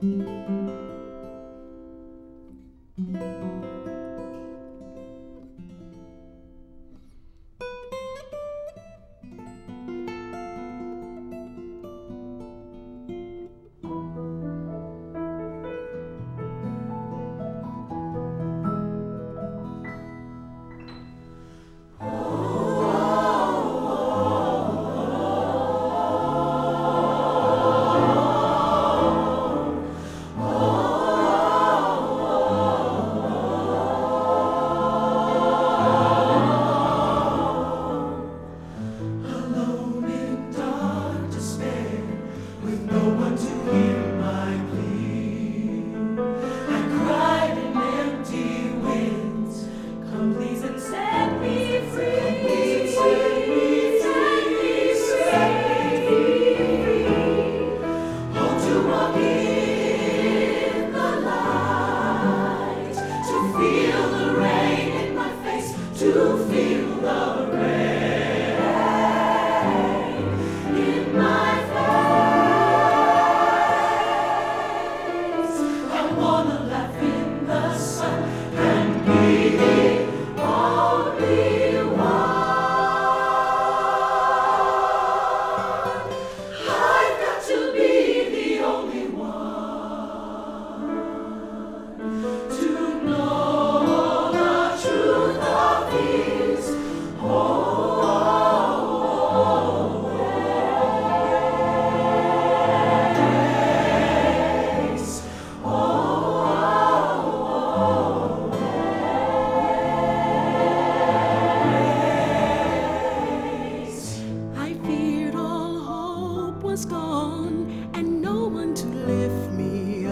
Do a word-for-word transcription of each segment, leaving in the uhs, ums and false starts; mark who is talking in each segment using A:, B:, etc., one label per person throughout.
A: was gone and no one to lift me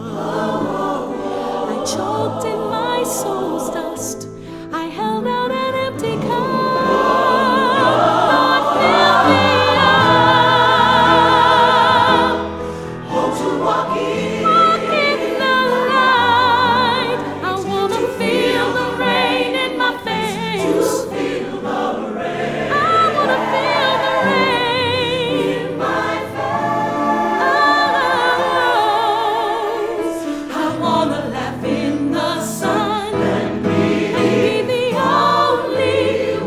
A: up. I choked in my soul's dust. I held out an empty cup. Lord, fill me up. Oh, to walk in, walk in the light. I want to feel the rain in my face. To feel the rain. I want to feel the rain in my face. I want to laugh in the sun and be the only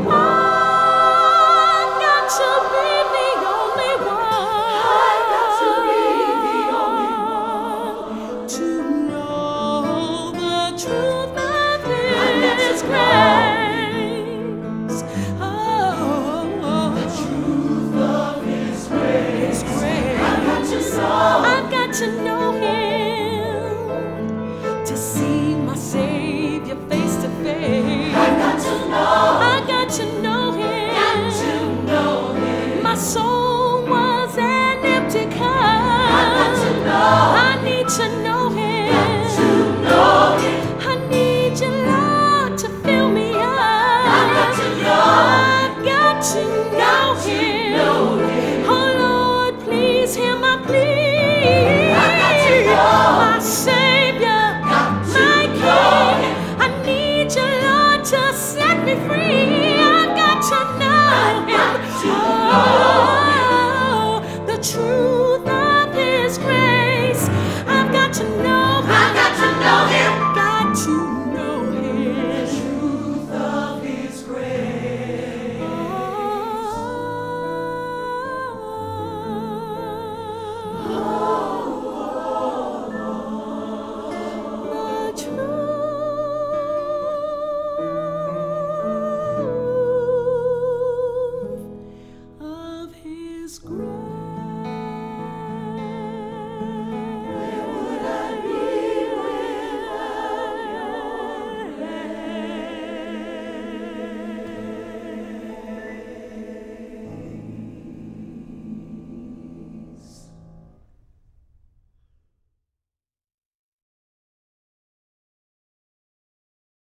A: one. Got to be the only one. I got to be the only one to know the truth of His grace. Oh, the truth of His grace. I've got to know. I've got to know Him to see my Savior face to face. I've got to know. I got to know Him. Got to know Him. My soul was an empty cup. I've got to know. I need to